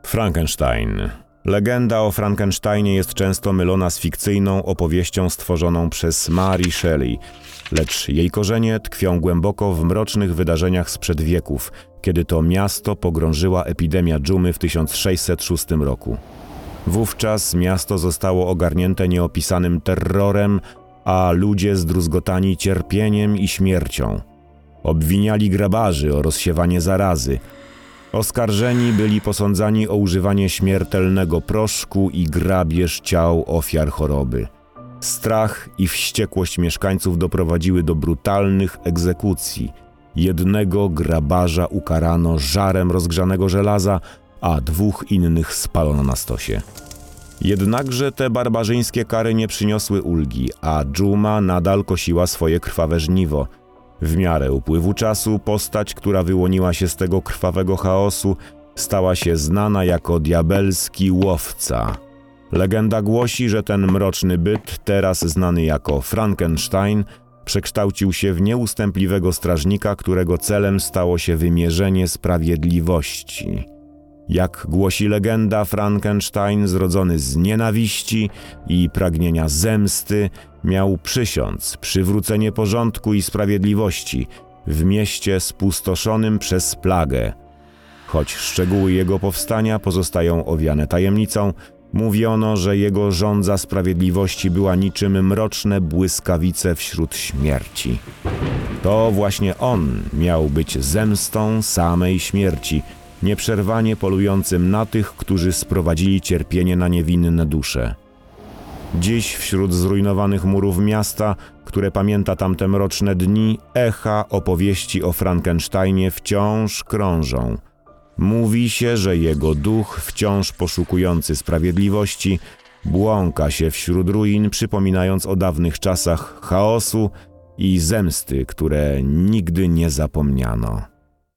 Frankenstein. Legenda o Frankensteinie jest często mylona z fikcyjną opowieścią stworzoną przez Mary Shelley, lecz jej korzenie tkwią głęboko w mrocznych wydarzeniach sprzed wieków, kiedy to miasto pogrążyła epidemia dżumy w 1606 roku. Wówczas miasto zostało ogarnięte nieopisanym terrorem, a ludzie zdruzgotani cierpieniem i śmiercią. Obwiniali grabarzy o rozsiewanie zarazy. Oskarżeni byli posądzani o używanie śmiertelnego proszku i grabież ciał ofiar choroby. Strach i wściekłość mieszkańców doprowadziły do brutalnych egzekucji. Jednego grabarza ukarano żarem rozgrzanego żelaza, a 2 innych spalono na stosie. Jednakże te barbarzyńskie kary nie przyniosły ulgi, a dżuma nadal kosiła swoje krwawe żniwo. W miarę upływu czasu postać, która wyłoniła się z tego krwawego chaosu, stała się znana jako diabelski łowca. Legenda głosi, że ten mroczny byt, teraz znany jako Frankenstein, przekształcił się w nieustępliwego strażnika, którego celem stało się wymierzenie sprawiedliwości. Jak głosi legenda, Frankenstein, zrodzony z nienawiści i pragnienia zemsty, miał przysiąc przywrócenie porządku i sprawiedliwości w mieście spustoszonym przez plagę. Choć szczegóły jego powstania pozostają owiane tajemnicą, mówiono, że jego żądza sprawiedliwości była niczym mroczne błyskawice wśród śmierci. To właśnie on miał być zemstą samej śmierci, nieprzerwanie polującym na tych, którzy sprowadzili cierpienie na niewinne dusze. Dziś wśród zrujnowanych murów miasta, które pamięta tamte mroczne dni, echa opowieści o Frankensteinie wciąż krążą. Mówi się, że jego duch, wciąż poszukujący sprawiedliwości, błąka się wśród ruin, przypominając o dawnych czasach chaosu i zemsty, które nigdy nie zapomniano.